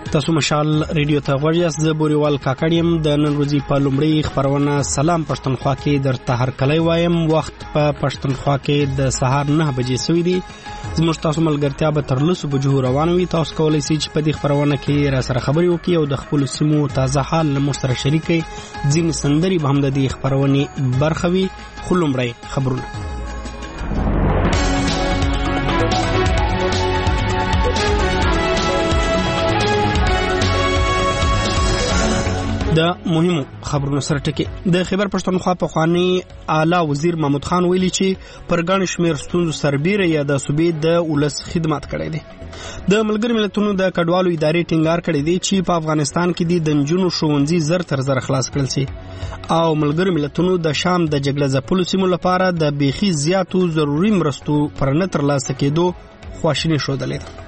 تاسو مشال ریډیو ته غوړ یاست. زه بوريوال کاکړیم. د نن ورځې په لومړی خبرونه سلام پښتونخوا کې درته هر کلی وایم. وخت په پښتونخوا کې د سهار 9 بجې سوی دی. زموږ تاسو ملګرتیا به تر 10 بجو روان وي. تاسو کولای شئ چې په دې خبرونه کې را سره خبرې وکړئ او د خپل سیمو تازه حال له موږ سره شریک کړئ. ځینې سندري به هم د دې خبرونې برخه وي. خو لومړی خبرونه. د مهمو خبرونو سره ټکی. د خیبر پښتونخوا پخوانی اعلی وزیر محمود خان ویلي چې پر ګڼ شمېر ستونزو سربیره یا د صوبې د ولس خدمت کړی دی. د ملګرو ملتونو د کډوالو ادارې ټینګار کړی دی چې په افغانستان کې د نجونو ښوونځي زر تر زر خلاص کړل شي او ملګرو ملتونو د شام د جګړه ځپلو سیمو لپاره د بیخي زیاتو ضروري مرستو پر نه ترلاسه کېدو خواشیني ښودلې ده.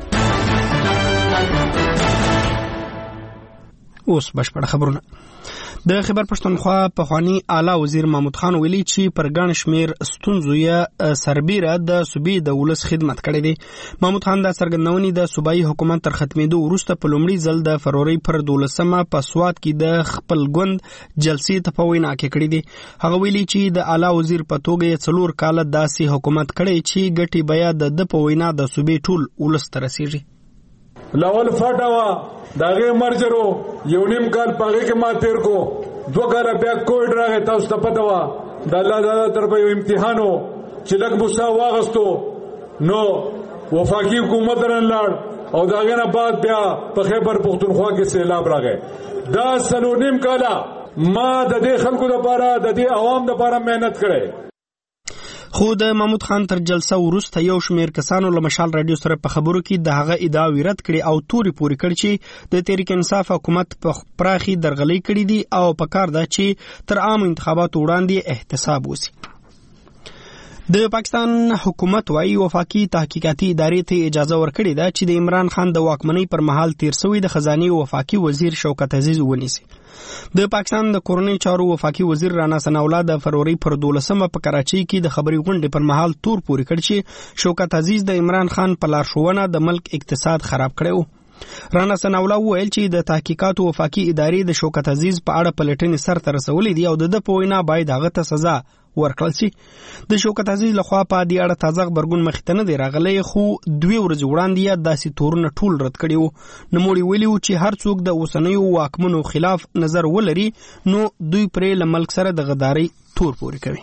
اوس بشپړ خبرونه. د خیبر پښتونخوا پخوانی اعلی وزیر محمود خان ویلي چې پر ګڼ شمېر ستونزو یې سربیره د صوبې د ولس خدمت کړی دی. محمود خان دا څرګندونې د صوبایي حکومت تر ختمېدو وروسته په لومړي ځل د فروری پر 12 په سوات کې د خپل ګوند جلسې ته په وینا کې کړی دی. هغه ویلي چې د اعلی وزیر په توګه یې 4 کاله داسې حکومت کړی چې ګټې بیا د په وینا د صوبې ټول ولس ته رسیږي. لاول فاټاوا داغه مرجرو یو نیم کال پاګه کې ما تیر کو 2 کال بیا کووډ راغی. تاسو ته پته وا د الله تعالی طرف یو امتحانو چې لږ بوسا واغستو نو وفاقي حکومت رن لاړ او داغه نه بعد بیا په خیبر پښتونخوا کې سیلاب راغی. دا سلو نیم کاله ما د دې خلکو لپاره د دې عوام لپاره مهنت کړې. خو د محمود خان تر جلسه وروسته یو شمېر کسانو له مشال رادیو سره په خبرو کې د هغه ادعاوې رد کړي او توري پوري کړي چې د تحریک انصاف حکومت په پراخي درغلي کړي دي او په کار ده چې تر عام انتخاباتو وړاندې احتساب وسی. د پاکستان حکومت وايي وفاقي تحقیقاتي ادارې ته اجازه ورکړې ده چې د عمران خان د واکمنۍ پر مهال تیر شوی د خزانه وفاقي وزیر شوکت عزیز ونیسي. د پاکستان د کورنۍ چارو وفاقي وزیر رانا ثناءالله د فروری پر 12 په کراچۍ کې د خبري غونډې پر مهال تور پوري کړ چې شوکت عزیز د عمران خان په لارښوونه د ملک اقتصاد خراب کړو. رانا ثناءالله وویل چې د تحقیقاتو وفاقي ادارې د شوکت عزیز په اړه پلټنې سر ته رسولې دي او د په وینا باید هغه ته سزا ورکړل شي. د شوکت عزیز لخوا په دې اړه تازه خبرګون مخې ته نه دی راغلی خو 2 ورځې وړاندې یې داسې تورونه ټول رد کړي وو. نوموړي ویلي وو چې هر څوک د اوسنیو واکمنو خلاف نظر ولري نو دوی پرې له ملک سره د غدارۍ تور پوري کوي.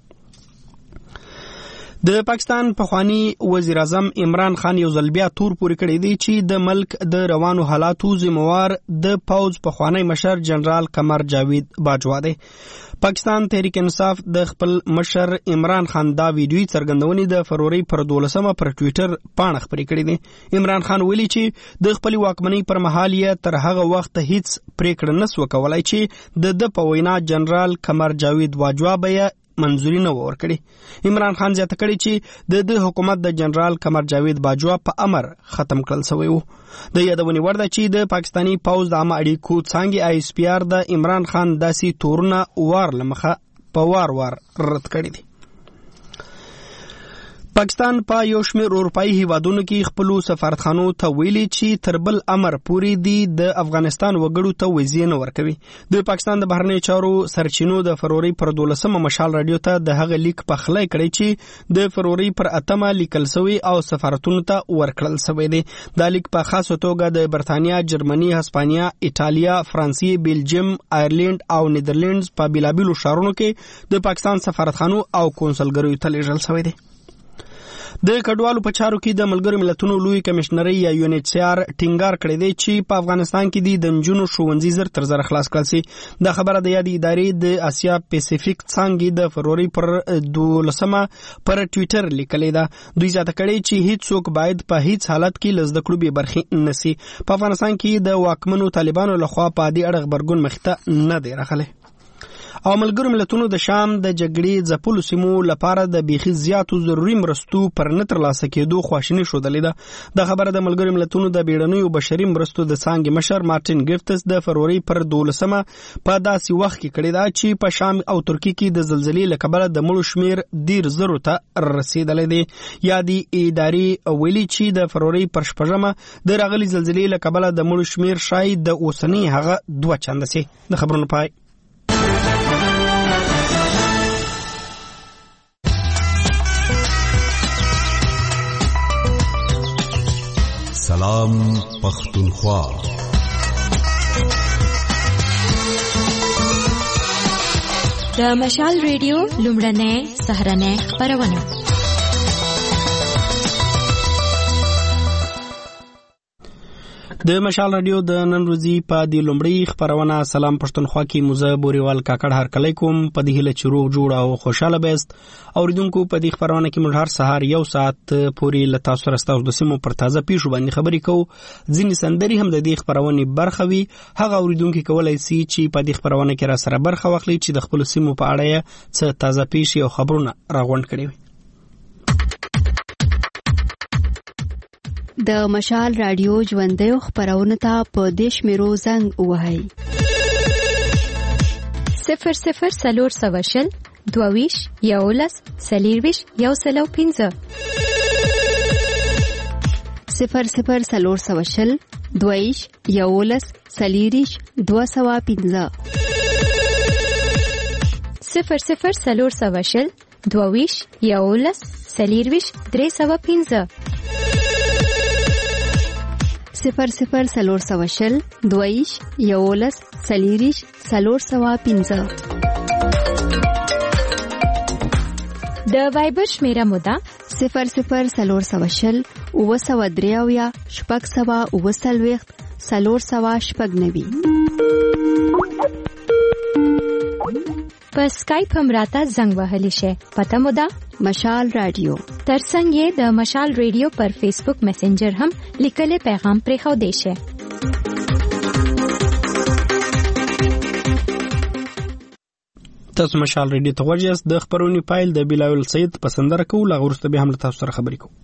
د پاکستان پخوانی وزیر اعظم عمران خان یو ځل بیا تور پوري کړی دی چې د ملک د روانو حالاتو ذمہوار د پوز پخوانی مشر جنرال قمر جاوید باجوا دی. پاکستان تحریک انصاف د خپل مشر عمران خان دا ویډیوي څرګندونې د فروری پر 12 پر ټوئیټر پاڼه خپرې کړې دي. عمران خان ویلي چې د خپل واکمنۍ پر مهال یې تر هغه وخت هیڅ پریکړه نسو کولای چې د په وینا جنرال قمر جاوید باجوا به منظوري نه ورکړي. عمران خان زیاته کړي چې د حکومت د جنرال قمر جاوید باجوا په امر ختم کړل شوی وو. د یادونې وړ ده چې د پاکستانی پوز د عامه اړیکو څانګې ISPR د عمران خان داسې تورونه وار لمخه په وار رد کړي دي. پاکستان په یو شمېر اروپایي هیوادونو کې خپل سفارتخانو ته ویلي چې تر بل امر پورې دی د افغانستان وګړو ته ویزې نه ورکوي. د پاکستان د بهرنی چارو سرچینو د فروری پر 12 مشال رادیو ته د هغه لیک په خلای کړی چې د فروری پر 8 لیکل شوی او سفارتونو ته ورکړل شوی دی. دا لیک په خاصه توګه د برتانیا، جرمني، هسپانیا، ایټالیا، فرانسې، بیلجیم، آیرلند او نیدرلندز په بیلابیلو ښارونو کې د پاکستان سفارتخانو او کونسلګریو ته لیږل شوی دی. د کډوالو په چارو کې د ملګرو ملتونو لوی کمشنري یا UNHCR ټینګار کړی دی چې په افغانستان کې د نجونو ښوونځي زر تر زر خلاص کړل شي. دا خبره د یادې ادارې د اسیا پیسفیک څانګې د فروری پر 12 پر ټوئیټر لیکلې ده. دوی زیاته کړي چې هیڅ څوک باید په هیڅ حالت کې له زده کړو بې برخې نشي. په افغانستان کې د واکمنو طالبانو لخوا په دې اړه خبرګون مخ ته نه دی راغلی. او ملګرو ملتونو د شام د جګړې ځپلو سیمو لپاره د بیخي زیاتو ضروري مرستو پر نه ترلاسه کېدو خواشیني ښودلې ده. د خبره د ملګرو ملتونو د بیړنیو بشري مرستو د څانګې مشر مارټین ګریفتس د فروری پر 12 په داسې وخت کې کړې ده چې په شام او ترکیه کې د زلزلې له کبله د مړو شمیر ډیر زرو ته رسیدلی دی. یادي ادارې ویلي چې د فروری پر 6 د راغلي زلزلې له کبله د مړو شمیر شاید د اوسنۍ هغه 2 چنده سي. د خبرونو پای. سلام پختونخوا. د مشال ریډیو لومړنۍ سهرنۍ خپرونه. د مشال رادیو د نن ورځې په دې لومړۍ خبرونه سلام پښتونخوا کې موزه بوريوال کاکړ هرکلی کوم. په دې هیله چې روغ جوړ او خوشاله بیست. اوریدونکو په دې خبرونه کې موږ هر سهار 1 ساعت پورې له تاسو سره ستاسو د سیمو پر تازه پیښو باندې خبرې کوو. ځینې سندري هم د دې خبرونه برخه وي. هغه اوریدونکو کولای شي چې په دې خبرونه کې را سره برخه واخلي چې د خپل سیمو په اړه څه تازه پیښې او خبرونه راغونډ کړي وي. د مشال رادیو ژوندۍ خبرونه ته په دیش میرو زنګ وهاي 00 سلور سواشل دوویش یولس سلیرویش یوسلو 15 00 سلور سواشل دوویش یولس سلیریش 215 00 سلور سواشل دوویش یولس سلیرویش 315 00 سلور سواشل دویش یولس سلیریش سلور سوا 15. د وایبر شمیره مودا 00 سلور سواشل او سوا دریاویا شپږ سوا او سلويخت سلور سوا شپږ نوي. په سکایپ هم راته زنګ وهلی شي. پته مودا مشال رادیو. ترڅنګ یې د مشال ریډیو پر فیسبوک میسنجر هم لیکلي پیغام پرې خو دی شي. تاسو مشال ریډیو ته ورجاست. د خبرونې پایل د بلاول سید پسندره کول غوښته به هم تاسو سره خبرې کوو.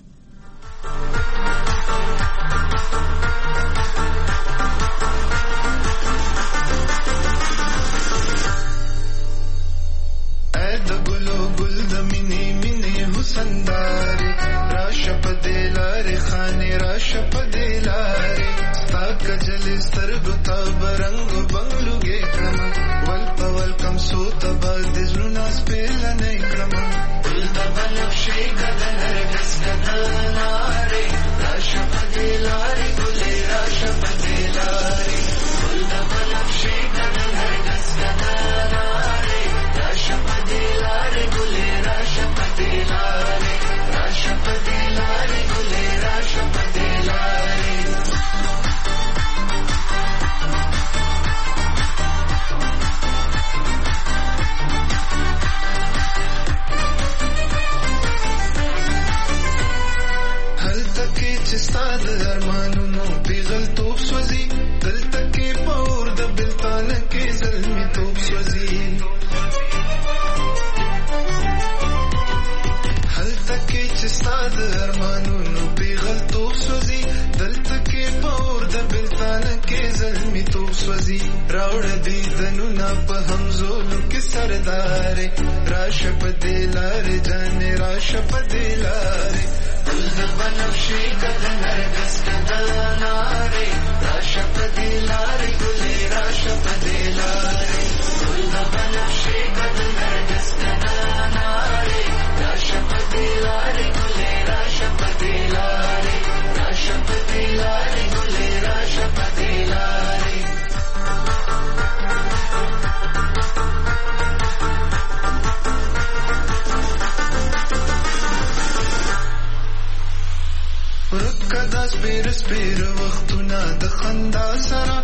سپیر وختونه د خندا سره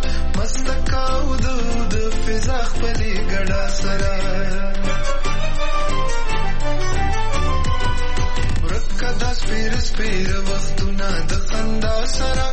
مستکاو د فضا خپلې ګډا سره ورکه د سپیر وختونه د خندا سره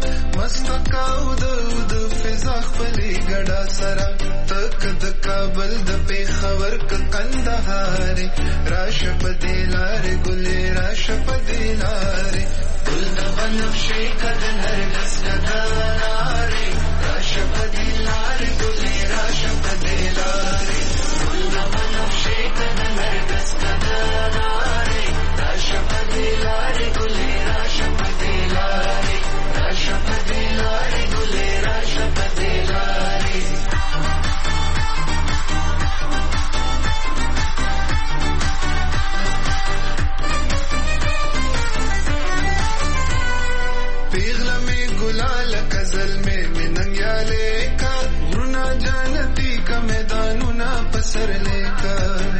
مستکاو د فضا خپلې ګډا سره تک د کابل د پیخ ورک قندهاري راشه په دې لارې ګلې راشه په دې لارې ګل د بنفشې کد نرګس کدارې راشه په دې لارې ګلې راشه په دې لارې ګل د بنفشې کد نرګس کدارې راشه په دې لارې ګلې راشه په دې لارې راشه په دې لارې ګلې راشه په دې لارې پیغله میں گلال کزل میں مننگیالے کا رونا جانتی کا میدانونا پسر لے کا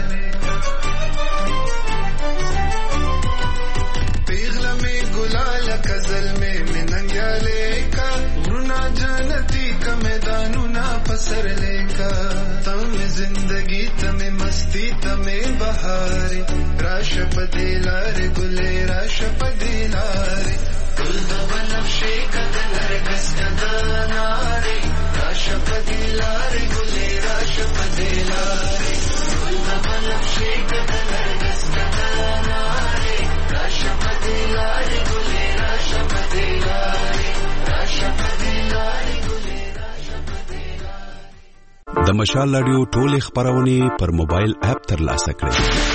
پیغله میں گلال کزل میں مننگیالے کا رونا جانتی کا میدانونا پسر لے کا تم زندگی تمہیں مستی تمہیں بہارے راش پدی لارے گلے راش پدی لارے گل د بنفشې کد نرګس کدارې راشه په دې لارې ګلې راشه په دې لارې گل د بنفشې کد نرګس کدارې راشه په دې لارې ګلې راشه په دې لارې راشه په دې لارې ګلې راشه په دې لارې. د مشال رادیو ټولې خبرونه پر موبایل اپ ترلاسه کړئ.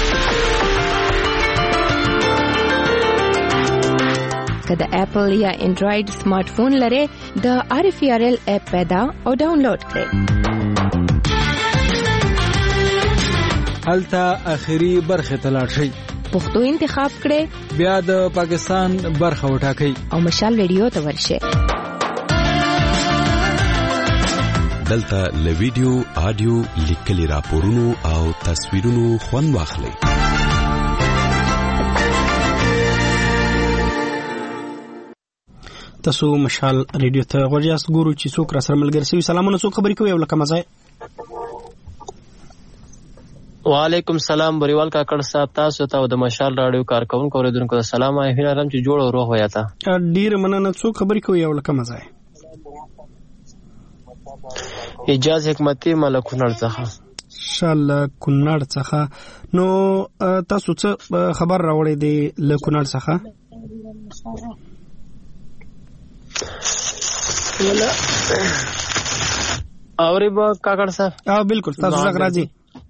که د اپل یا انډراید سمارټ فون لرئ د RFRL اپ پیدا او ډاونلوډ کړئ. هلته اخري برخه ته لاړ شئ. پښتو انتخاب کړئ. بیا د پاکستان برخه وټاکئ او مشال ریډیو ته ورشئ. دلته له ویډیو، آډیو، لیکلي راپورونو او تصویرونو خوند واخلئ. تاسو مشال ریډیو ته غوړیاست. ګورو چې څوک را سره ملګری شي. سلامونه، څوک خبرې کوي او لکه مزه؟ وعلیکم السلام بریوال کاکړ صاحب، تاسو ته او د مشال رادیو کارکونکو اوریدونکو سلام. هیله لرم چې جوړ او روغ ویاته. ډیر مننه. څوک خبرې کوي او لکه مزه؟ اجازه حکمتي ملکونړ څخه. انشاءالله کونړ څخه. نو تاسو څه خبر راوړی دی له کونړ څخه؟ ولا اوري با کاکړ صاحب؟ بالکل تاسو څنګه راځي؟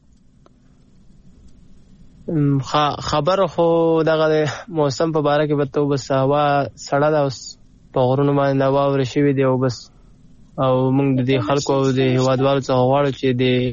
خبر خو دغه موسم په باره کې بتو، بس هوا سړه ده اوس په غرونو باندې هوا ورشي دی او بس او موږ د خلکو او د هوادوالو څخه غواړو چې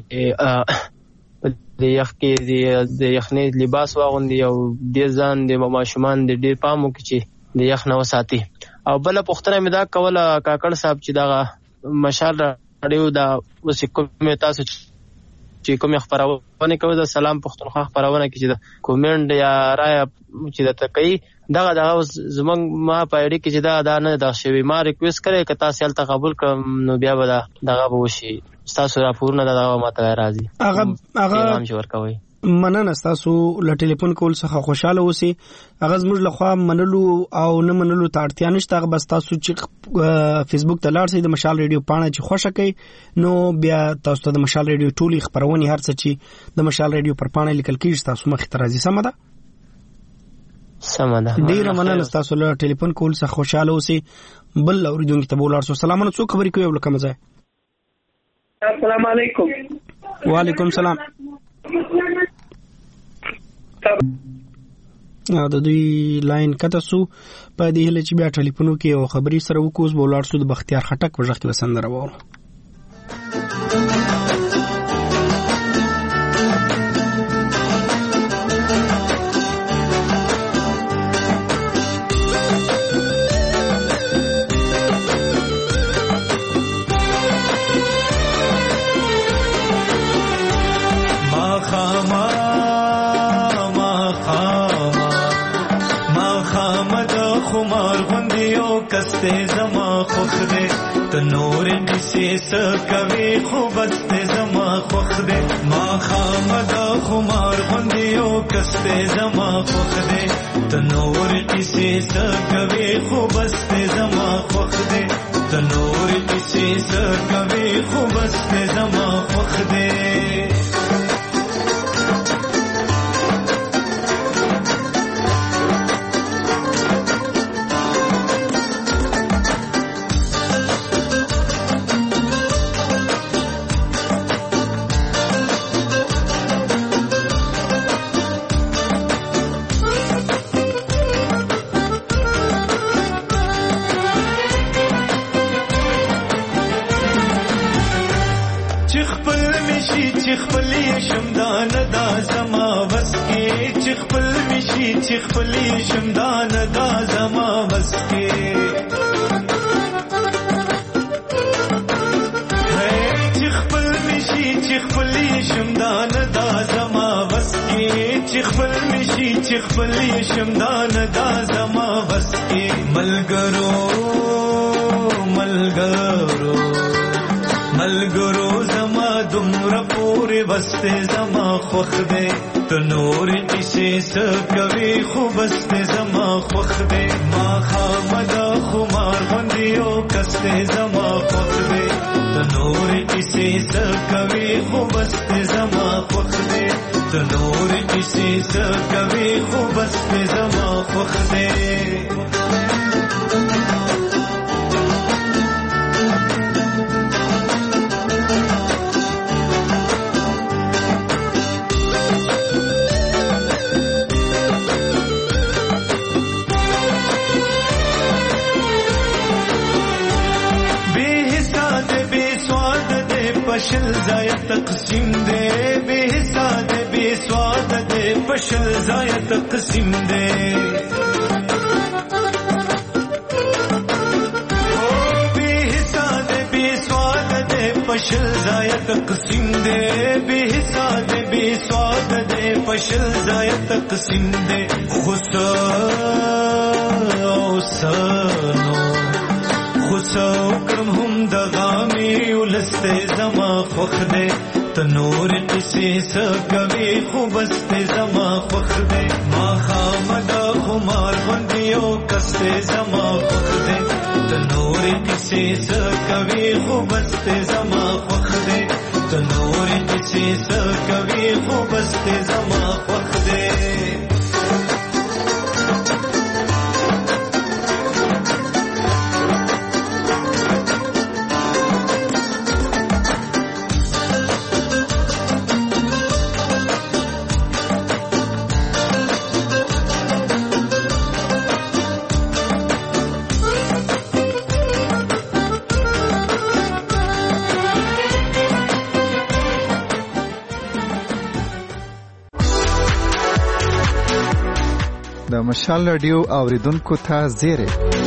د یخ کې د یخنۍ لباس واغوندي او د ځان د ماشومان د ډیر پام وکړي چې د یخ نه وساتي. او بل پوښتنه مې دا کوله کاکړ صاحب چې دا مشال رادیو دا اوس کوم تاسو چې کوم خبرونه کوي د سلام پښتونخوا خبرونه کې چې د کومنټ یا رائے چې د تکي دغه زمنګ ما پایډي کې چې دا نه د شوی ما ریکوست کړي که تاسو هل تقبل کړم نو بیا به دغه وشي. تاسو راپورونه دغه ماته راځي هغه نام جوړ کوي. مننه. تاسو له ټلیفون کول څخه خوشاله اوسئ. هغه زموږ لخوا منلو او نه منلو ته اړتیا نشته. هغه بس تاسو چې فیسبوک ته لاړ شئ د مشال ریډیو پاڼه چې خوښه کړئ نو بیا تاسو ته د مشال ریډیو ټولې خبرونه هر څه چې د مشال ریډیو پر پاڼه لیکل کیږي تاسو مخې ته راځي. سمه ده؟ سمه ده. ډیر مننه. تاسو له ټلیفون کول څخه خوشاله اوسئ. بل اوریدونکو ته بولاړ سو. سلامونه، څوک خبرې کوي او لکه مزه؟ السلام علیکم. وعلیکم السلام. د دوی لاین کته سو په دې هله چې بیا ټلیفونو کې او خبري سره وکوس بولاړ سو د بختیار خټک وژغ کې وسندره وره. کستے زما خوخ دے تنور کسی سکوی خوبست زما خوخ دے ما خامدا خمار غندیو کستے زما خوخ دے تنور کسی سکوی خوبست زما خوخ دے تنور کسی سکوی خوبست زما خوخ دے چې خپلې شمدان دا زما بس کې چې خپل مشي چې خپلې شمدان دا زما بس کې چې خپل مشي چې خپلې شمدان دا زما بس کې ملګرو ملګرو ملګرو زما دومره پورې بسته زما خوښ دی ته نور کیسې څه کوي خو بسته زما خوښ دی ما خامدا خمار باندې او کسته زما خوښ دی ته نور کیسې څه کوي خو بسته زما خوښ دی ته نور کیسې څه کوي خو بسته زما خوښ دی پشل ضایع تقسیم دے بے حساب بے سواد دے پشل ضایع تقسیم دے بے حساب بے سواد دے پشل ضایع تقسیم دے بے حساب بے سواد دے پشل ضایع تقسیم دے خسو کرم هم د غامي ولسته زما خوخ دے تنور کسی سکوي خو بسته زما خوخ دے ما خامدا خمار بندیو کسته زما خوخ دے تنور کسی سکوي خو بسته زما خوخ دے تنور کسی سکوي خو بسته زما خوخ دے مشال رادیو اوریدونکو ته زیری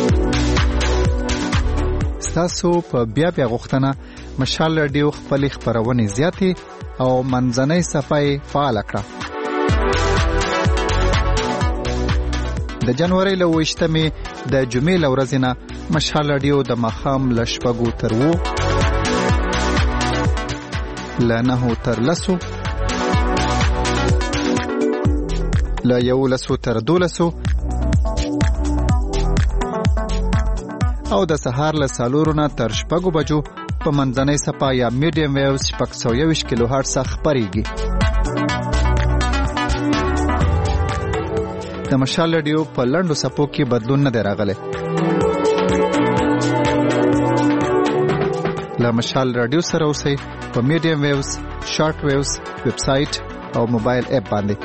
ستاسو په بیا غوښتنه مشال رادیو خپل خبرونه زیاتې او منځنۍ صفحه فعال کړه د جنوري له 28مې د جمعې له ورځې نه مشال رادیو د مخام له شپږو تر 9 له 9 تر 10 لا 11 تر 12 او د سهار له 4 نه تر 6 بجو په منځنۍ صفحه یا میډیم ویوز 621 کیلو هرتز خبريږي د مشال رادیو په لندو صفو کې بدلون نه راغلی لا مشال رادیو سره اوسئ په میډیم ویوز شارټ ویوز ویب سټ او موبایل اپ باندې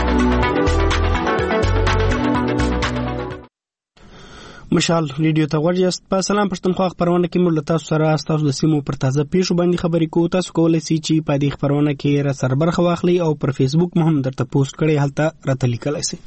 مشال ریډیو ته ورجست په سلام پښتونخوا خبرونه کې موږ تاسو سره تاسو د سیمو پر تازه پیښو باندې خبرې کوو تاسو کولای شئ چې په دې خبرونه کې را سره برخه واخلئ او پر فیسبوک هم درته پوسټ کړئ هلته راته لیکلای شئ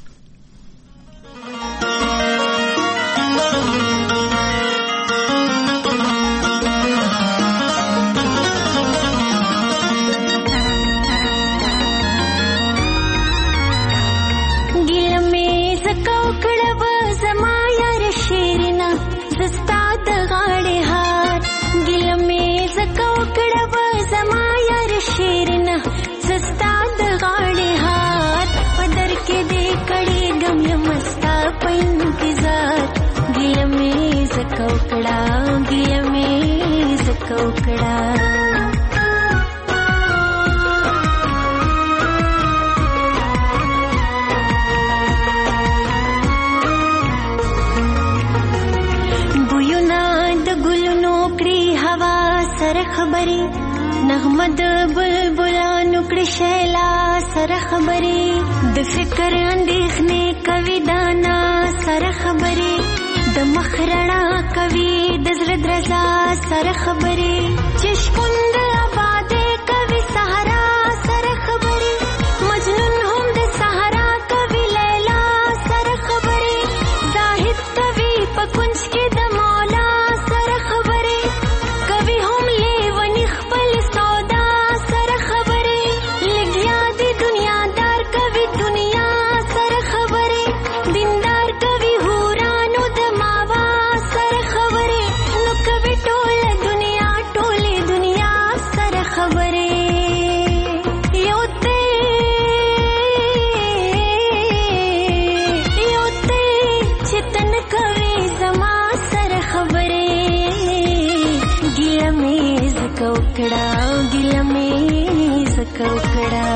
نغمد بلبلانو کړي شیلا سره خبرې د فکر اندېښنې کوي دانا سره خبرې د مخرڼا کوي د زړه درزا سره خبرې چې شکوند آبادې کوي صحرا سره خبرې مجنون هم د صحرا کوي لیلا زکوکړه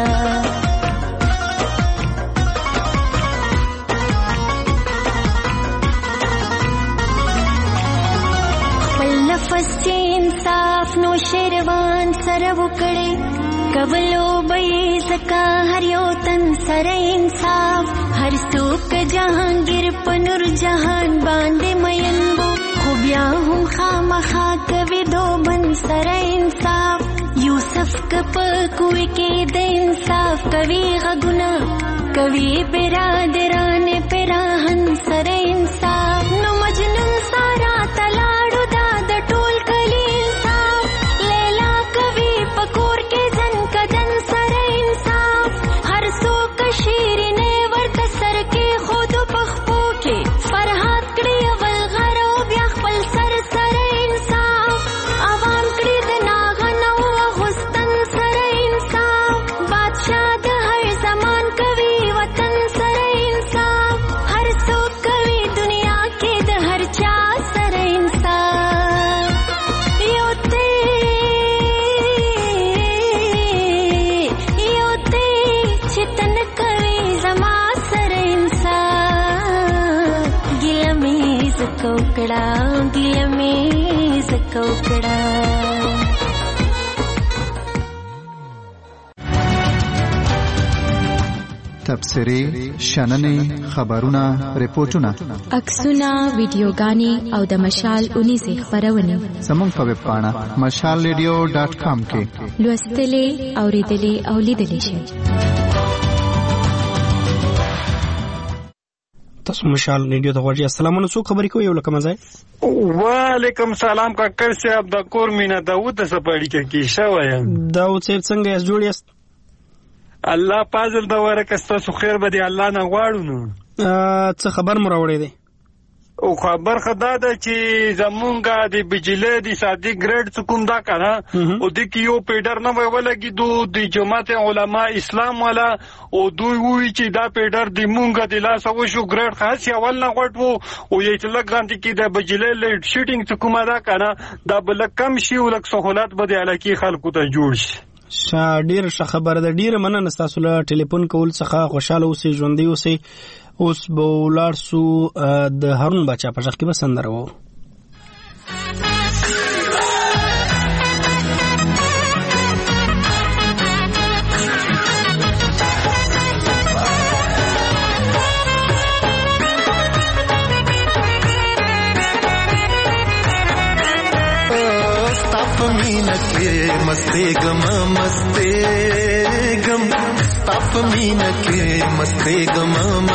خپل نفس انصاف نو شیروان سره وکړي کولو به زکا هر یو تن سره انصاف هر څوک جهانگیر په نور جهان باندې مینبو خو بیا هم خامخا کوي دوبن سره انصاف یوسف کپ کوی کې د انصاف کوي غږونه کوي برادران پراهن سره انصاف نو مجنون سارا تلاړو دا د ټول کلی انصاف لیلا کوي پکور کې ځن کدن سره انصاف هر څوک شیرینه ورته سر کې خود پخپو کې فرحات کړي اول غرو بیا خپل سر سره انصاف عوام کړي د ناغنو غستن سره انصاف بادشاہ د هر زمان کوي وطن سره انصاف هر څوک کوي دنیا کې د هر چا سره انصاف یو ته چتن کوي زما سره انصاف ګیله مې زکوکړه ګیله مې زکوکړه تبصرې شننې خبرونه ریپورتونه عکسونه ویډیوګانې او د مشال 19 خبرونه زموږ په ویب پاڼه mashalradio.com کې لوستلې اوریدلې او لیدلې شئ. تاسو مشال ریډیو ته ورځي. السلام علیکم خبرې کوي یو لکه مزه. وعلیکم سلام کاکر صاحب د کور مینا داوود سپاړی کې شوی داوود صاحب څنګه یې جوړ یاست؟ الله پازل دا ورکسته سو خیر به دی الله نه غواړو نو څه خبر مو راوړې دی او خبر خدا ده چې زمونږه د بجلی د صادق ګریډ کوم دا کنه او د کیو پیډر نه ولګي د جماعت علما اسلام والا او دوی وی چې دا پیډر د مونږه د لاس او شو ګریډ خاص اول نه غټو او یې چې لګاندې کې د بجلی لیډ شیټینګ کوم دا کنه دا بل کم شي ولک سہولت به د علاقې خلکو ته جوړ شي. ډیر ښه خبره ده. ډیر مننه تاسو له ټلیفون کول څخه خوشاله اوسئ ژوندۍ اوسئ. اوس به ولاړ سو د هارون بچا په ځخ کې به سندره وو. मीना के मस्ते गम ताप मीना के मस्ते गम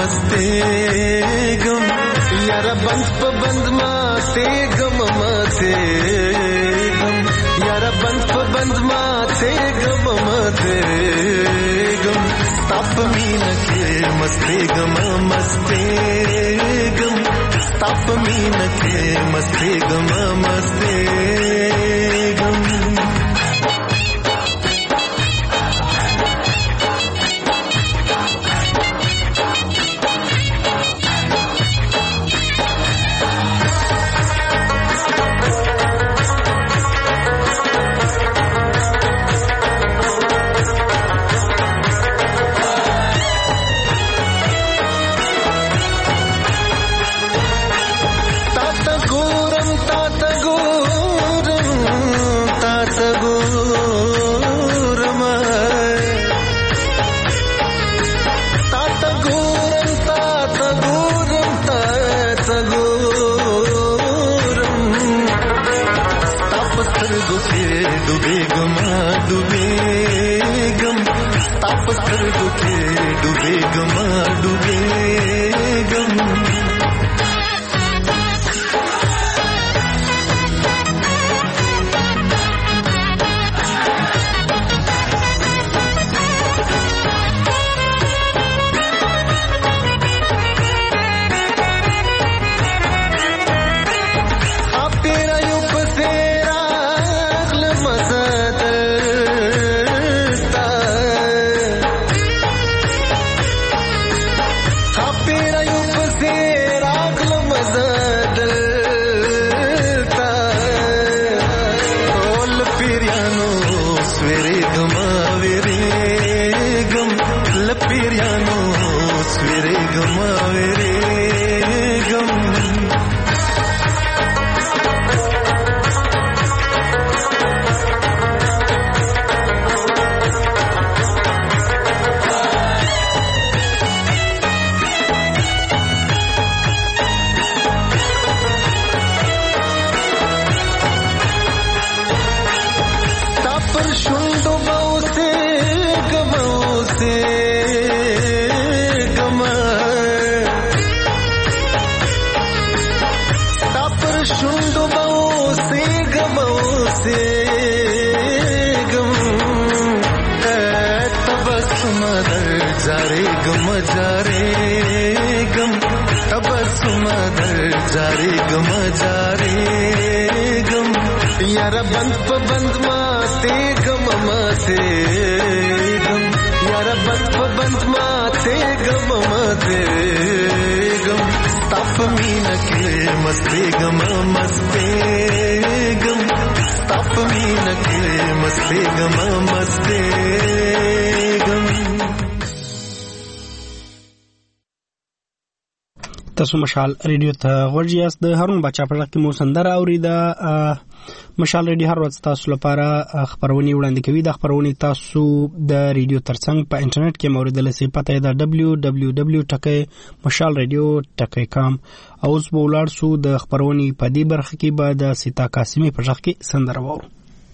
यार बंद पबंद माते गम यार बंद पबंद माते गम ताप मीना के मस्ते गम ताप मीना के मस्ते गम जारे गम तबस्सुम दर जारे गम यारा बंद प बंद माते गम माते गम यारा बंद प बंद माते गम माते गम ताप मीन के मस्ते गम ताप मीन के मस्ते गम تاسو مشال ریډیو ته غوږی یاست. د هارون بچا په کې مو سندره اوریده. مشال ریډیو هر ورځ تاسو لپاره خبرونه وړاندې کوي. د خبرونه تاسو د ریډیو ترڅنګ په انټرنیټ کې موریدل سي. پته ده www.mashalradio.com. اوس به ولاړ سو د خبرونه په دې برخه کې به د سیتا قاسمی په ځخ کې سندره وورو.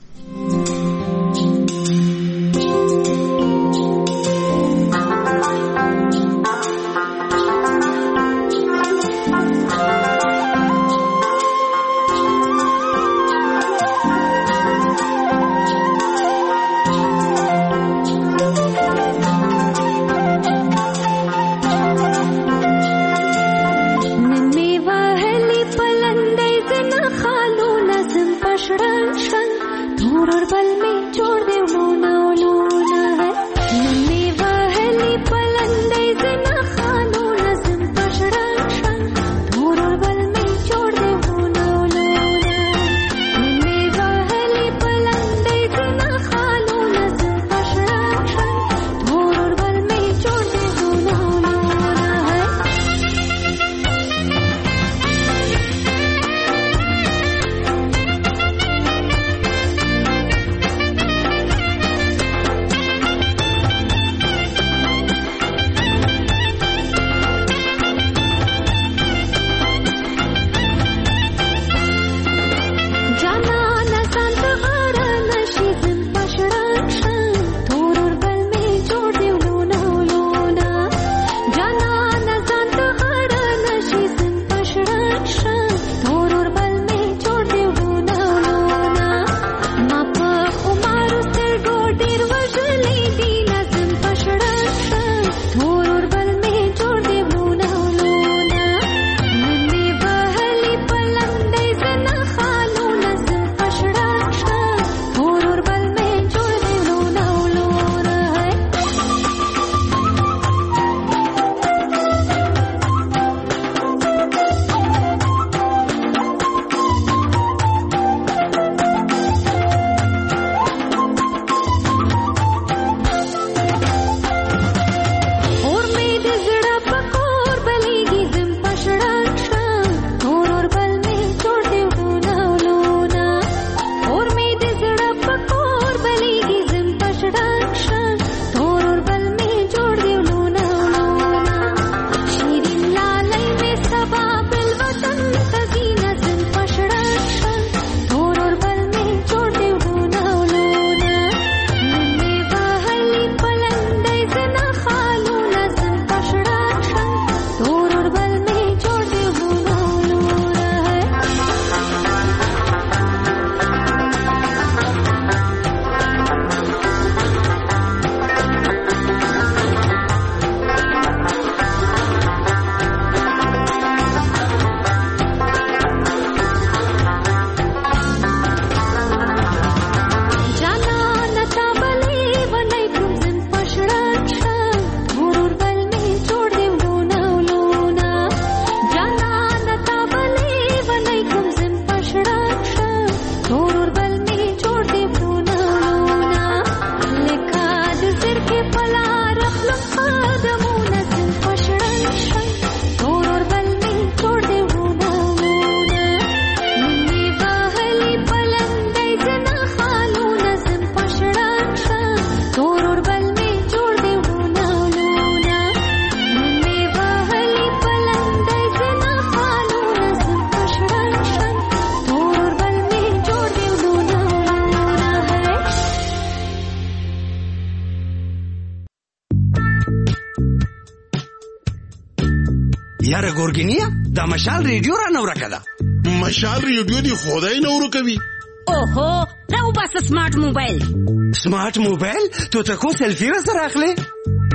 یاره ګورګینیا دا مشال ریډیو را نو راکړه. مشال ریډیو دی خدای نو ورکوي. اوهو راو بس سمارټ موبایل ته کو سلفي را سره اخلي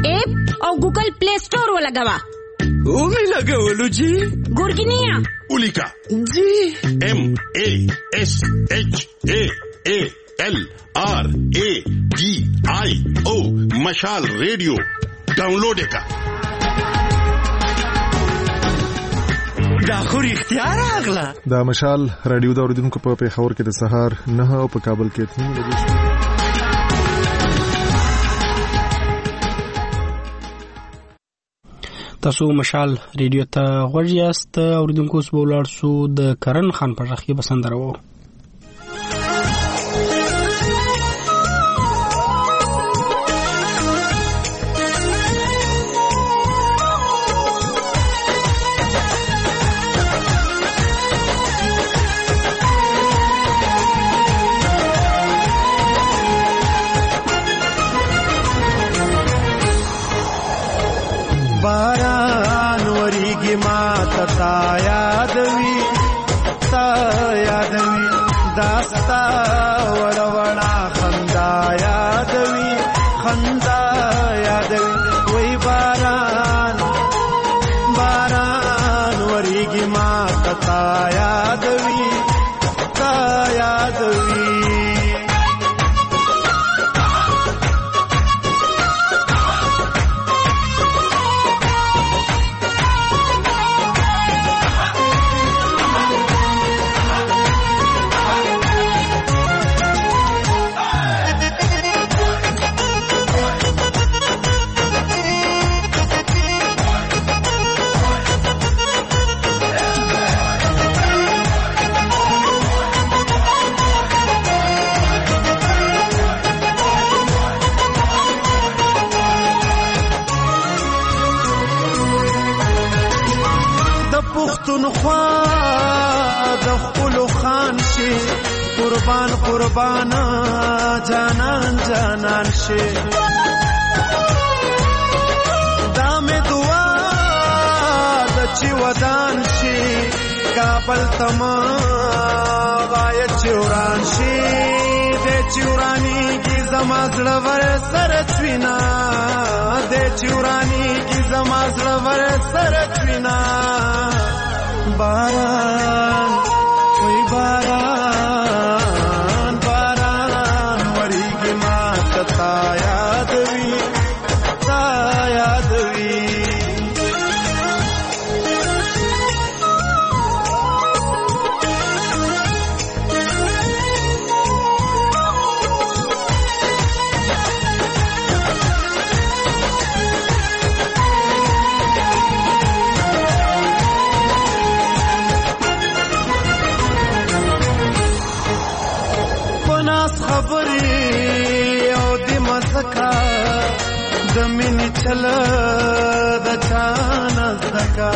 ایپ او ګوګل پلی سٹور ولګوا. اومې لګولو جی. ګورګینیا ولیکا جی. MASHALRADIO مشال ریډیو ډاونلوډ کا. دا خو رښتیا راغله. دا مشال رادیو د اوریدونکو په پیښور کې د سهار 9 او په کابل کې 3 بجې. تاسو مشال ریډیو ته غوږ یاست. اوریدونکو اوس به ولاړ سو د کرن خان په غږ کې بسندره وو. باران وریږي ما تا یادوي داستا وړوړا خندا یادوي وای باران وریږي ما تا یادوي قربان جانان شي دا مې دعا د چې ودان شي کابل تما غایت چوران شي د چورانی کی زما زړه ور سره چوینا د چورانی کی زما زړه ور سره چوینا باران وای باران زمینی چل د چانا زکا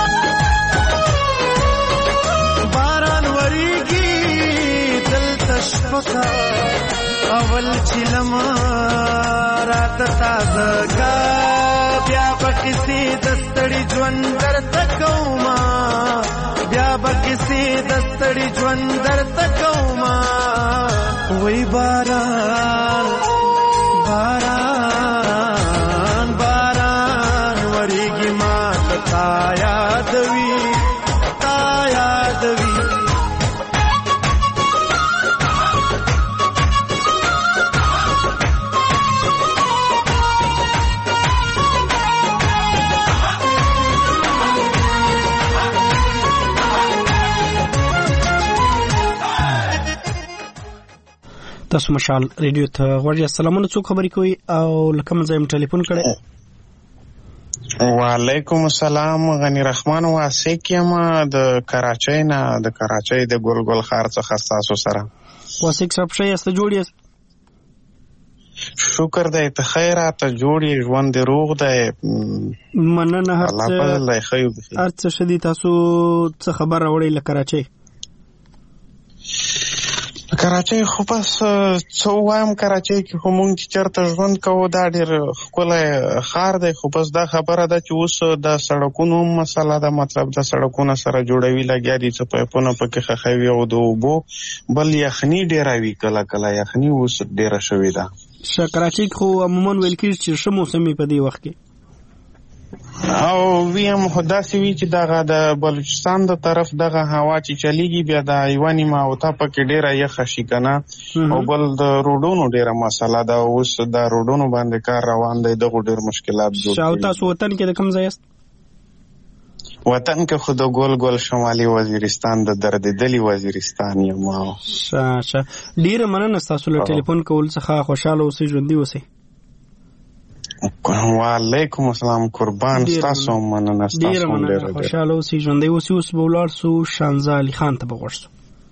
باران وریگی دل تشفقا اول چلم رات تازگا بیا بکسی دستڑی جوندر تکوما بیا بکسی دستڑی جوندر تکوما وی باران وریگی ما تا یادوي تاسو مشال ریډیو ته غوړی. السلام علیکم. خبرې کوي او لکه مزایم ټلیفون کړي. وعلیکم السلام. غنی رحمان واسق یم د کراچۍ نه، د کراچۍ د ګلګل ښار څخه تاسو سره. واسق صاحب ښه یاست؟ جوړ یاست؟ شکر دی. ته خیر ته جوړ یې؟ ژوند دې روغ دی؟ مننه. الله فضل دی. ښه یو. هر څه ښه دي. تاسو څه خبر راوړئ له کراچۍ؟ کراچۍ خو بس څه ووایم، کراچۍ کې خو مونږ چې چېرته ژوند کوو دا ډېر ښکلی ښار دی، خو بس دا خبره ده چې اوس د سړکونو مسله ده، مطلب د سړکونه سره جوړوي لګیا دي، څه پایپونه پکې ښخوي او د اوبو بل یخني ډېره وي، کله کله یخني اوس ډېره شوې ده. کراچۍ خو عموما ویل کېږي چې ښه موسم په دې وخت کې او ویم خو داسې وي چې دغه د بلوچستان د طرف دغه هوا چې چلیږي بیا د یوه نیمه اوته پکې ډېره یخه شي که نه او بل د روډونو ډېره مسله ده. اوس د روډونو باندې کار روان دی، دغو ډېر مشکلات جوړ دي. او تاسو وطن کې د کوم ځای یاست؟ وطن کې خو د ګول ګول شمالي وزیرستان د دردېدلي وزیرستان یم. ډېره مننه ستاسو له ټلیفون کول څخه. خوشحاله اوسئ، ژوندي اوسئ. وعلیکم السلام، قربان ستاسو مننه. ډېره مننه، خوشحاله اوسئ، ژوندي اوسئ. اوس به ولاړ سو شانزه علي خان ته به غوږ سو.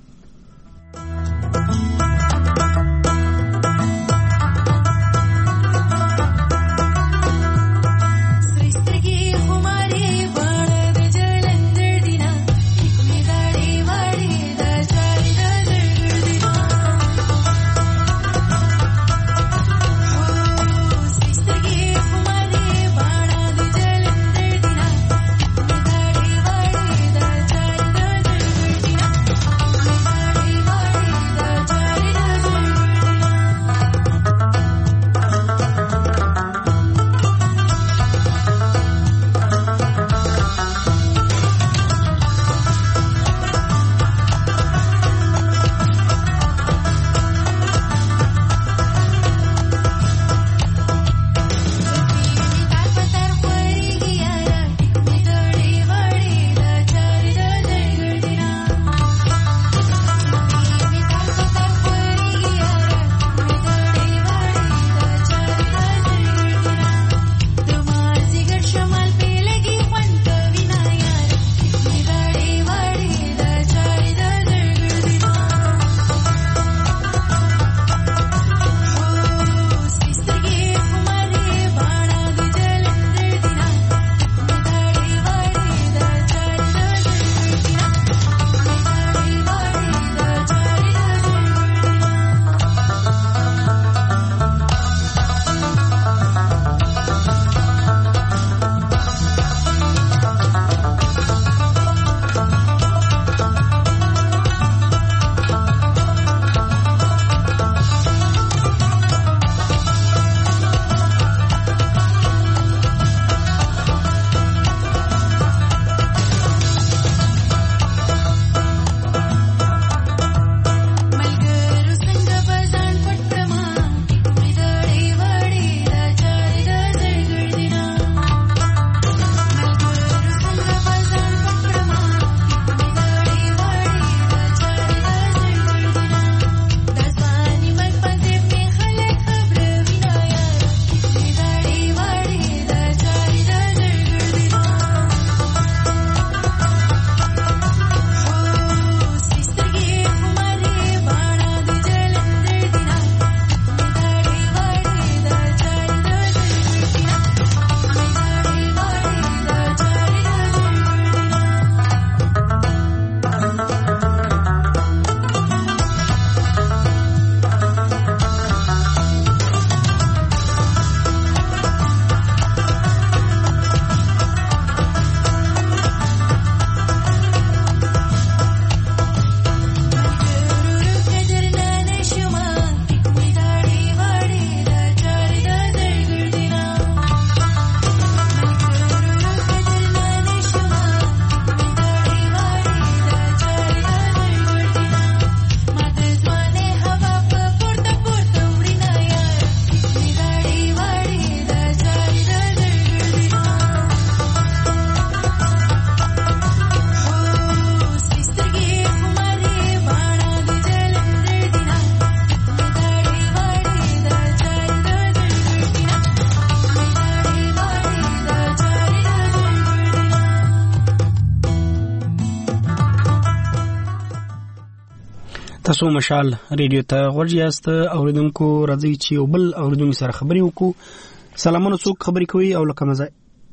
تاسو مشال ریډیو ته غوږ یاست. اوریدونکو راځي چې یو بل اوریدونکو سره خبرې وکړو. سلامونه، څوک خبرې کوي او لکه مزه؟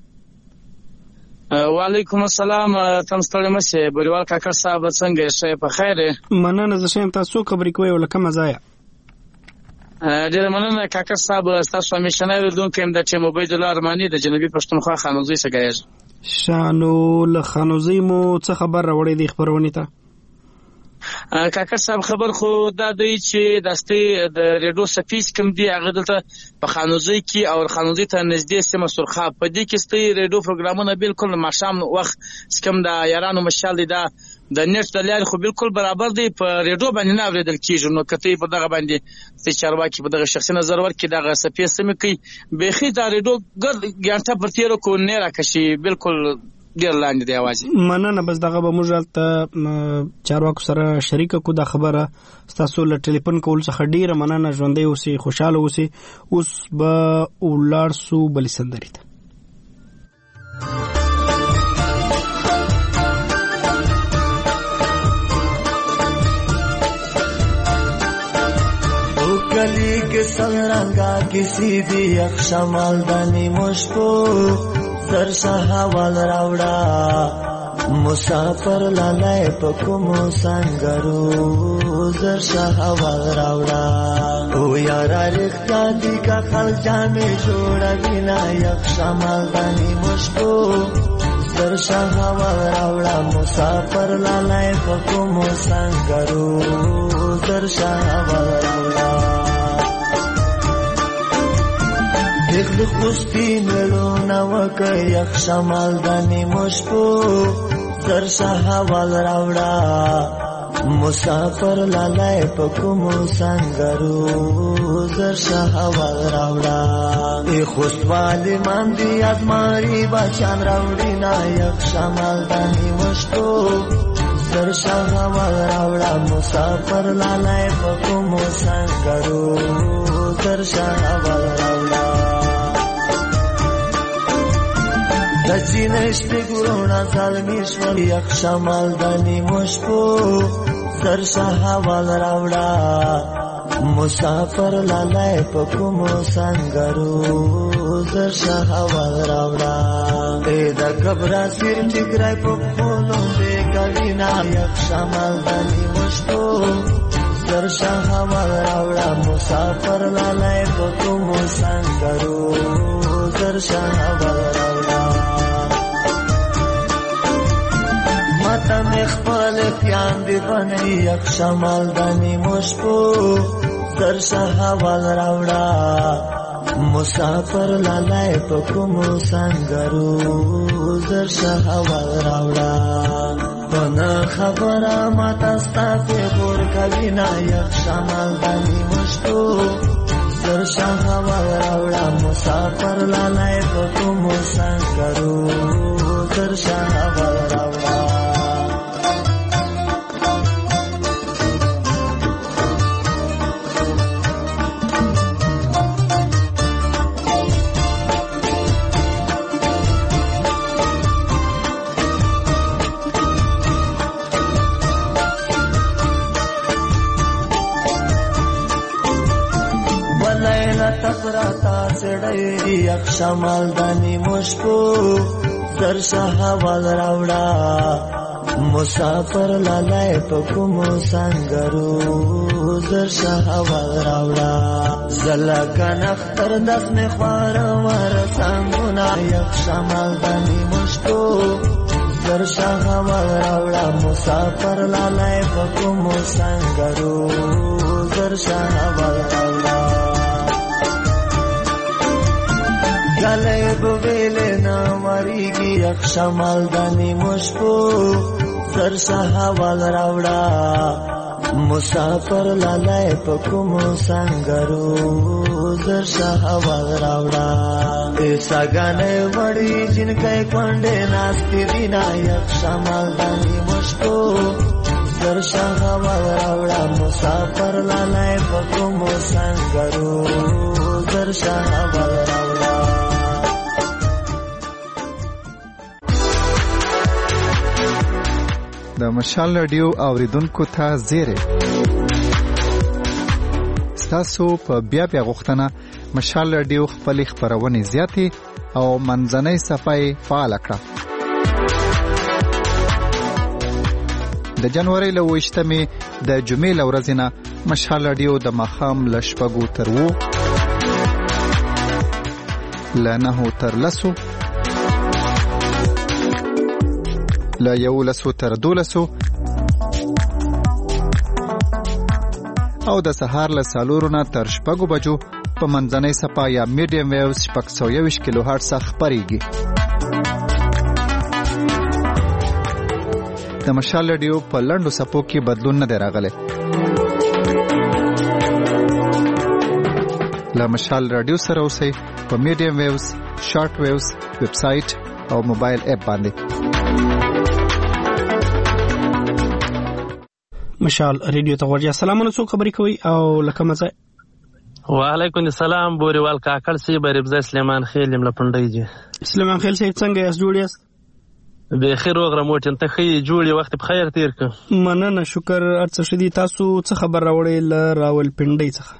وعلیکم السلام، تم ستړي مشه بریوال کاکړ صاحب څنګه یې؟ په خیر. مننه، زه شم. تاسو خبرې کوي او لکه مزه؟ ډېر مننه کاکړ صاحب، تاسو همیشنه اوریدونکو هم د ټیم عبید الله ارماني د جنوبي پښتونخوا خانوزي څخه یې. شانو له خانوزي مو څه خبر راوړې دی خبرونه ته؟ کاکړ صاحب خبر خو دا دی چې داسې د ریډیو سپیس کوم دی هغه دلته په خانوزي کې او خانوزي ته نږدې سیمه سرخاب په دې کې ستې ریډیو پروګرامونه بالکل ماښام وخت کوم د یارانو مشال دی دا د نت د لارې خو بالکل برابر دی په ریډیو باندې نه اوریدل کیږي نو کته په دغه باندې چې چارواکي په دغه شخصي نظر ورکړي دغه سپیس سم کوي بخي دا ریډیو ګر ګانټه پر تیرو کو نه راکشي بالکل ډیر لاندې دی आवाज مننه بس دغه به موږ ته چارواکو سره شریک کو د خبره تاسو له ټلیفون کول څخه ډیره مننه ژوندۍ اوسئ خوشاله اوسئ اوس به ولار سو بل سندري ته गली के संरंगा किसी भी अक्षमाल दनी मुश्को सरशाहवाल रावड़ा मुसाफर लालाय पकुमो संगरू सरशाहवाल रावड़ा ओ यारा रिक्ता दी का खलजा में जोड़ा बिना अक्षमाल दनी मुश्को सरशाहवाल रावड़ा मुसाफर लालाय पकुमो संगरू सरशाहवाल रावड़ा دخل خوستی ملو نوک یک شمال دنی مشکو زرشاه وال راوڑا مسافر لالای پکمو سنگرو زرشاه وال راوڑا ای خوستوالی من دی از ماری بچان راوڑی نا یک شمال دنی مشکو زرشاه وال راوڑا مسافر لالای پکمو سنگرو زرشاه وال راوڑا دچینشتی گرونا سالمیشور یک شمال دنی مشکو سرشاهوال راوڑا مسافر لالای پکمو سنگرو سرشاهوال راوڑا ایدا کبرا سیر ٹکرائی پکولون دے کلینا یک شمال دنی مشکو سرشاهوال راوڑا مسافر لالای پکمو سنگرو سرشاهوال راوڑا ماتا مخبال پیان دی بنی یک شمال دنی مشکو سرشاهوال راوڑا مسافر لالای پکمو سنگرو سرشاهوال راوڑا پنا خبرا ماتا ستافی بور کبینا یک شمال دنی مشکو سرشاهوال راوڑا مسافر لالای پکمو سنگرو سرشاهوال راوڑا تفراتا سڑی یک شمال دنی مشکو سرشاهوال راوڑا مسافر لالای پکمو سنگرو سرشاهوال راوڑا زلکن اختر دس میں خوار ور سنگونا یک شمال دنی مشکو سرشاهوال راوڑا مسافر لالای پکمو سنگرو سرشاهوال راوڑا گلے بویلے ناماری گی یک شمال دنی مشکو سرشاهوال راوڑا مسافر لالای پکمو سنگرو سرشاهوال راوڑا ایسا گانے وڑی جن کے کنڈے ناستی دینا یک شمال دنی مشکو سرشاهوال راوڑا مسافر لالای پکمو سنگرو سرشاهوال راوڑا د مشال رادیو اوریدونکو ته زیری ستاسو په بیا غوښتنه مشال رادیو خپل خبرونه زیاتې او منځنۍ صفحه فعال کړه د جنوري له 28مې د جمعې له ورځې نه مشال رادیو د ماښام له 8 تر 9 له 9 تر 10 لا 11 تر 12 او د سهار له 4 نه تر 6 بجو په منځنۍ صفا یا میډیم ویوز 621 کیلو هرټز خپريږي. د مشال رادیو په لنډو صفو کې بدلون نه دی راغلی. له مشال رادیو سره اوسئ په میډیم ویوز، شارټ ویوز، ویب سټ او موبایل اپ باندې. مشال رادیو ته ورجه سلامونه، څو خبرې کوي او لکه مزه. وعلیکم السلام بوریوال کاکړ سی بریبزه سلیمان خیل ملپنډی جی. سلیمان خیل صاحب څنګه یاست؟ جوړ یاست؟ به خیر او غرموټ ته خی جوړي وخت په خیر تیر ک. مننه، شکر. ارڅ شدي تاسو څه خبر راوړې ل راولپنډی څخه؟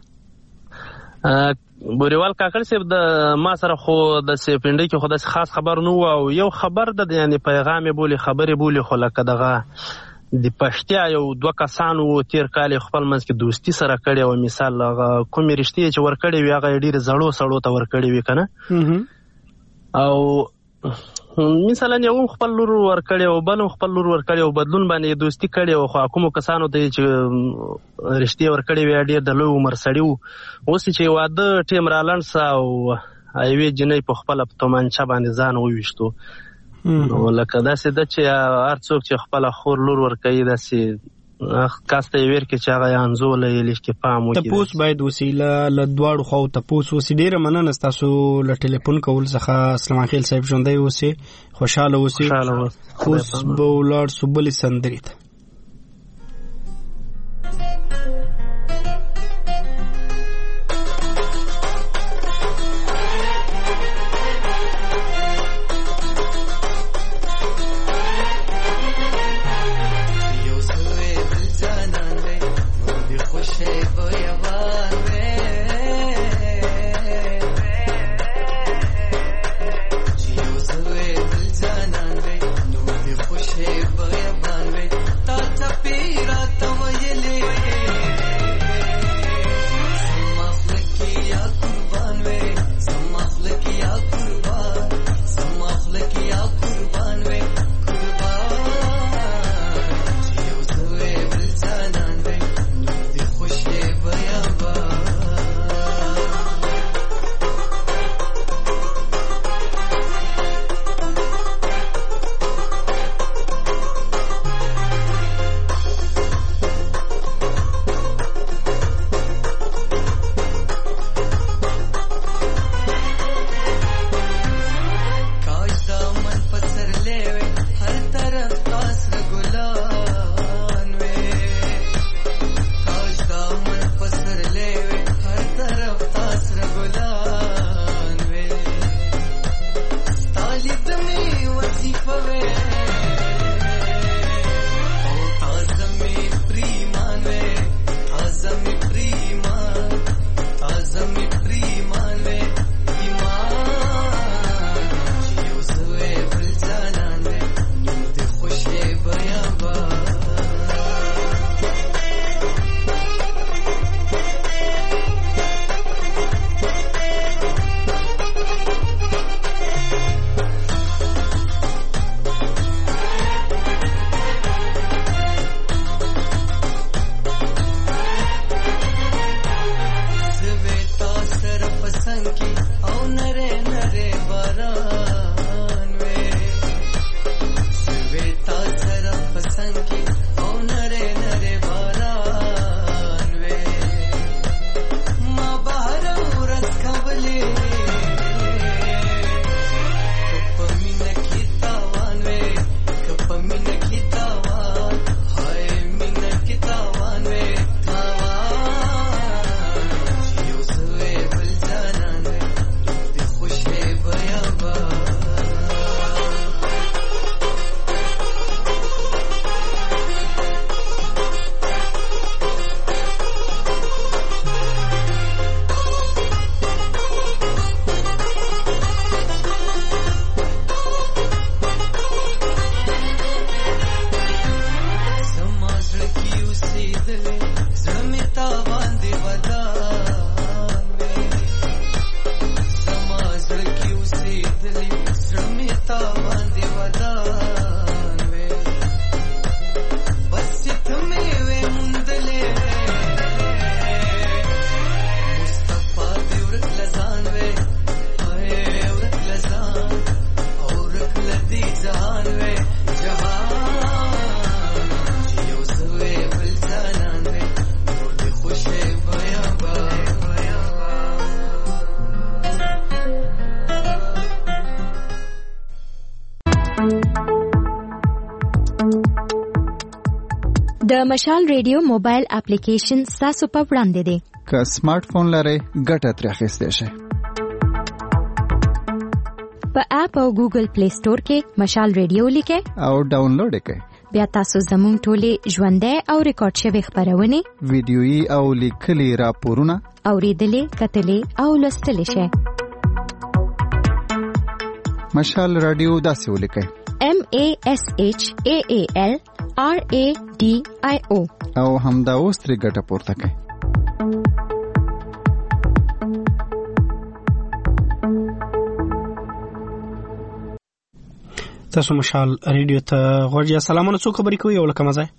بوریوال کاکړ صاحب د ما سره خو د سپنډي کې خو د خاص خبر نو او یو خبر د یعنی پیغام بولی خبرې بولی خو لکه دغه د پښتیا یو دوه کسانو تیر کال خپل منځ کې دوستی سره کړي او مثال کومې رښتیا چې ور کړي وي هغه ډیر زړو سړو ته ور کړي وي کنه او مثلا یو خپل لور ور کړي او بل خپل لور ور کړي او بدلون باندې دوستی کړي او خو کوم کسانو ته چې رښتیا ور کړي وي ډیر د لوی عمر سړیو اوس چې واده ټیم را لنډ او ایوي جنې په خپل تومانچا باندې ځان وويشتو ولکه داسې د چې هر څوک چې خپل خور لور ور کوي داسې کاسته ویر کې چې هغه انزول یې لکه پام وکړي. تاسو باید وسیله ل دواړو خو تاسو وسیډیره مننه تاسو ل ټلیفون کول څخه. سلام خیل صاحب ژوندۍ اوسئ، خوشاله اوسئ. اوس به ولار سوبل سندریت د مشال ریډیو موبایل اپلیکیشن تاسو په وړاندې دی. که سمارټ فون لرئ ګټه ترې اخیستی شئ. په اپ او ګوګل پلی سٹور کې مشال ریډیو لیکئ او ډاونلوډ یې کړئ. بیا تاسو زموږ ټولې ژوندۍ او ریکارډ شوي خپرونې ویډیويي او لیکلي راپورونه اورېدلې، کتلې او لوستلی شئ. مشال رادیو داسې ولیکئ: MASHAALRADIO او همدا اوس ترې ګټه پورته کړئ. تاسو مشال ریډیو ته غوړیا. سلامونه، څو خبرې کوي او لکه مزه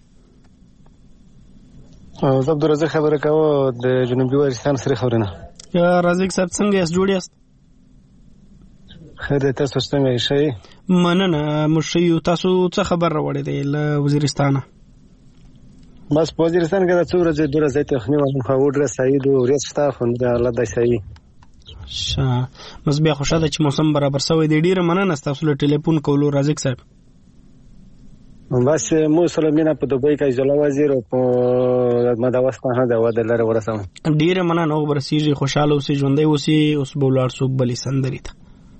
زه عبدالرزاق خبره کوم د جنوبي وزیرستان سره خبرونه. یا رازق صاحب څنګه یاست؟ جوړ یاست؟ خیر دی، تاسو څنګه یې؟ مننه، موږ یو. تاسو څه خبر راوړی دی له وزیرستانه؟ بس په وزیرستان کې د څو ورځې دوه ورځې تخنی وم خو ډېر سعید او ریس شته خو د الله د سعید مس بیا خوشاله چې موسم برابر شوی دی. ډیره مننه تاسو له ټلیفون کولو رازق صاحب. بس مو سلامونه په دوبۍ کې جلا وزیر او په مداوستانه دا وده لره ورسم. ډیره مننه، او برسیږي خوشاله اوسې، ژوندۍ اوسې. اوس بولار سوق بلی سندري ته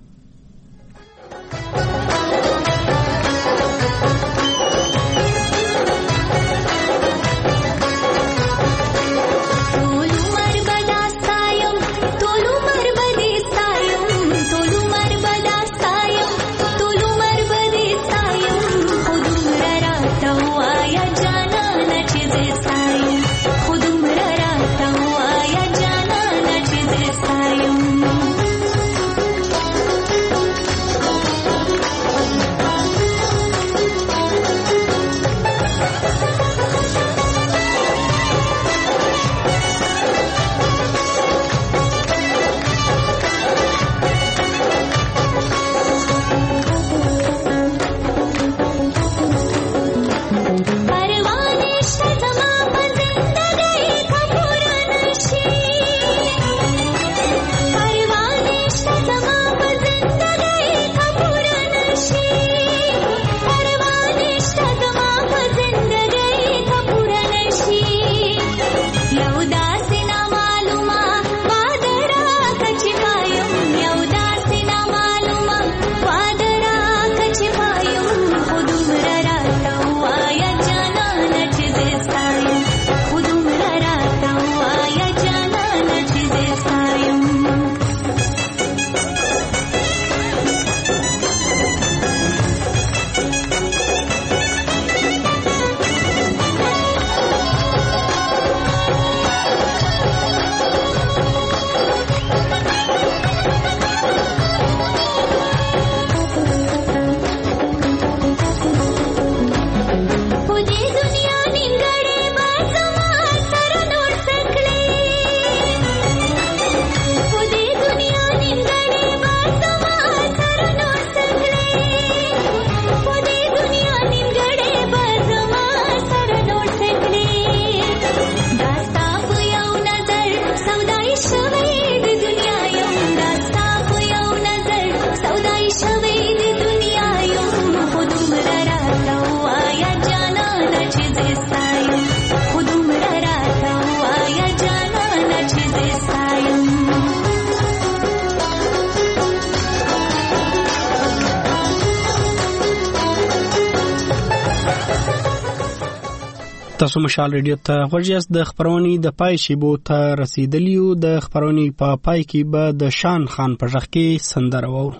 تاسو مشال ریډیو ته غوږیاست. د خبرونې د پای شیبو ته رسیدلیو. د خبرونې په پای کې به د شان خان په ژغ کې سندره وورو.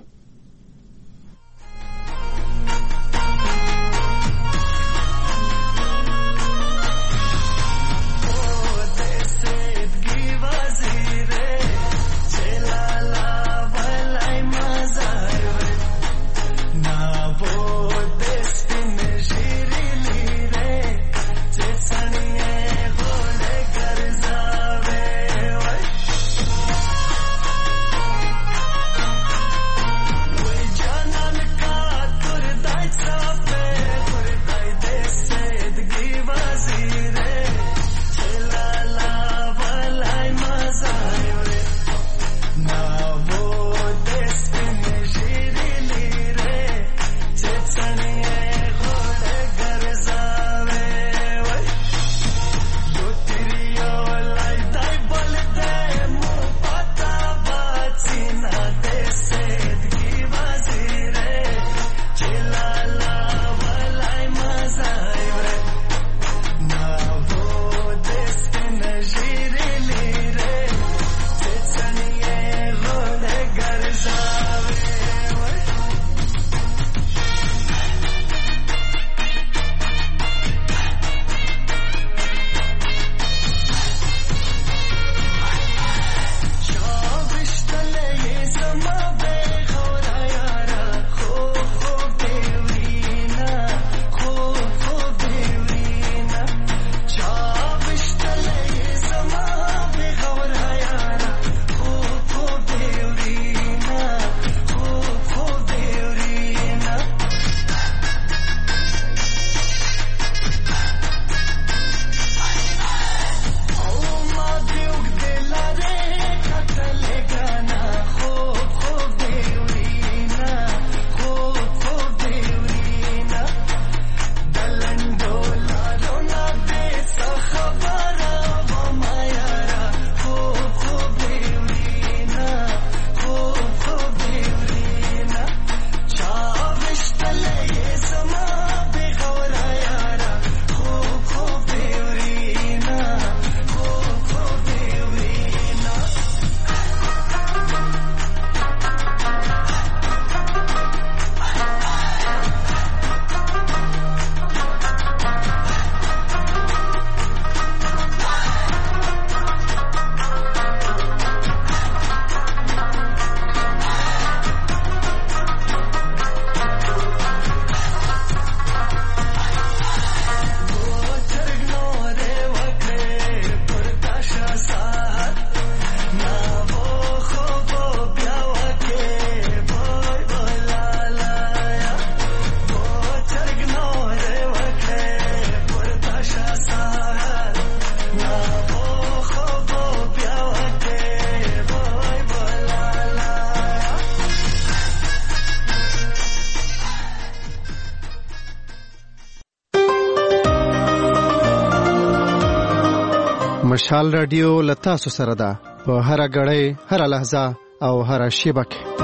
مشال رادیو لتا سره ده په هر غړې هر لحظه او هر شیبه کې.